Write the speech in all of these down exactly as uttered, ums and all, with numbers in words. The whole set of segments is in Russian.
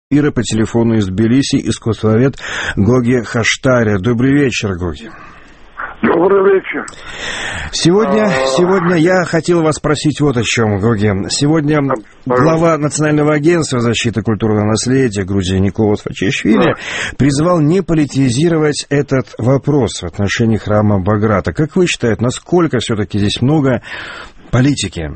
Ира по телефону из Тбилиси, искусствовед Гоги Хаштария. Добрый вечер, Гоги. Добрый вечер. Сегодня, сегодня я хотел вас спросить вот о чем, Гоги. Сегодня глава Национального агентства защиты культурного наследия Грузии Николас Фачишвили да. призвал не политизировать этот вопрос в отношении храма Баграта. Как вы считаете, насколько все-таки здесь много политики?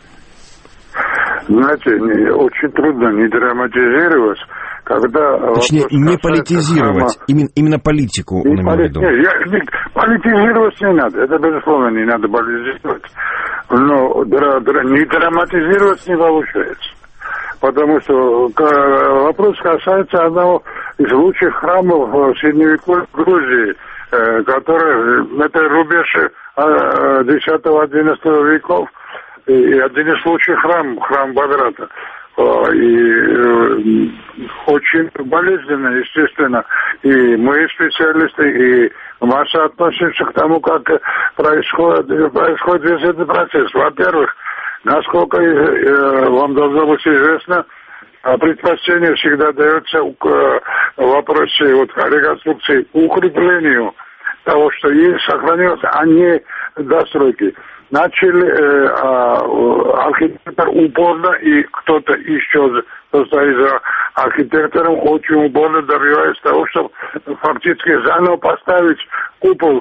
Знаете, очень трудно не драматизировать, когда... Точнее, не политизировать, храма... именно, именно политику он имел в виду. Политизировать не надо, это, безусловно, не надо политизировать. Но дра, дра, не драматизировать не получается. Потому что вопрос касается одного из лучших храмов в средневековой Грузии, который, это рубеж десятого-одиннадцатого веков, и один из лучших храмов, храм Баграта. И э, очень болезненно, естественно. И мы специалисты, и масса относимся к тому, как происходит, происходит весь этот процесс. Во-первых, насколько э, вам должно быть известно, предпочтение всегда дается к вопросе вот, реконструкции, укреплению того, что есть, сохранилось, а не достройки. Начали э, э, архитектор упорно, и кто-то еще, кто стоит за архитектором, очень упорно добивается того, чтобы фактически заново поставить купол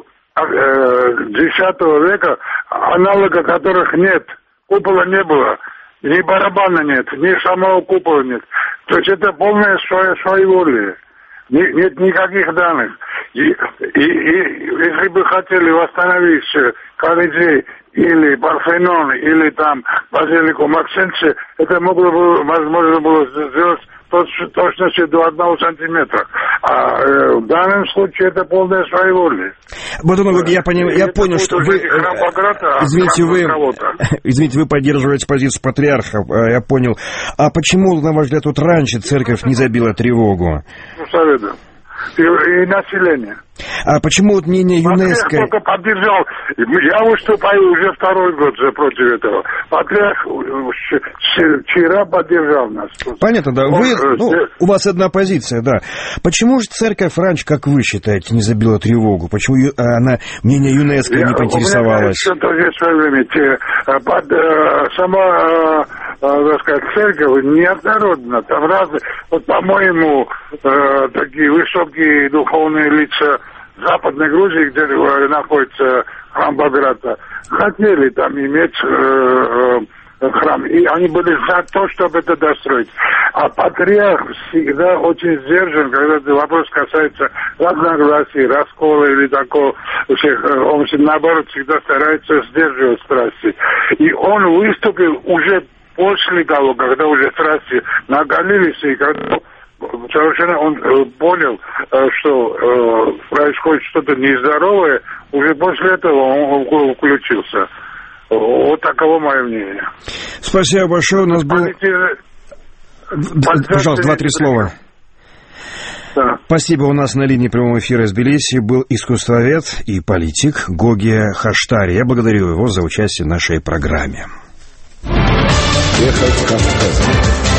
десятого века, аналога которых нет. Купола не было, ни барабана нет, ни самого купола нет. То есть это полное своеволие. Нет никаких данных. И, и, и если бы хотели восстановить Колизей или Парфенон, или там базилику Максенции, это могло бы, возможно было сделать в точности до одного сантиметра. А э, в данном случае это полное своеволие. Вот, ну, я, поним, я понял, что вы... Баграта, извините, вы извините, вы поддерживаете позицию патриарха, я понял. А почему, на ваш взгляд, тут раньше церковь не забила тревогу? Ну, советую. И, и население. А почему вот мнение ЮНЕСКО... Патриарх только поддержал. Я выступаю уже второй год же против этого. Патриарх вчера поддержал нас. Понятно, да. Вы, ну, у вас одна позиция, да. Почему же церковь раньше, как вы считаете, не забила тревогу? Почему она мнение ЮНЕСКО не поинтересовалась? Что-то здесь в время. Под, сама, так сказать, церковь неоднородна. Там разные... Вот, по-моему, такие высокие духовные лица Западной Грузии, где находится храм Баграта, хотели там иметь э, э, храм. И они были за то, чтобы это достроить. А патриарх всегда очень сдержан, когда вопрос касается разногласий, раскола или такого. Он, наоборот, всегда старается сдерживать страсти. И он выступил уже после того, когда уже страсти наголились, и когда... Совершенно он э, понял, э, что э, происходит что-то нездоровое, уже после этого он включился. Вот таково мое мнение. Спасибо большое. У нас был... Пожалуйста, два-три слова. Да. Спасибо. У нас на линии прямого эфира из Тбилиси был искусствовед и политик Гоги Хаштария. Я благодарю его за участие в нашей программе.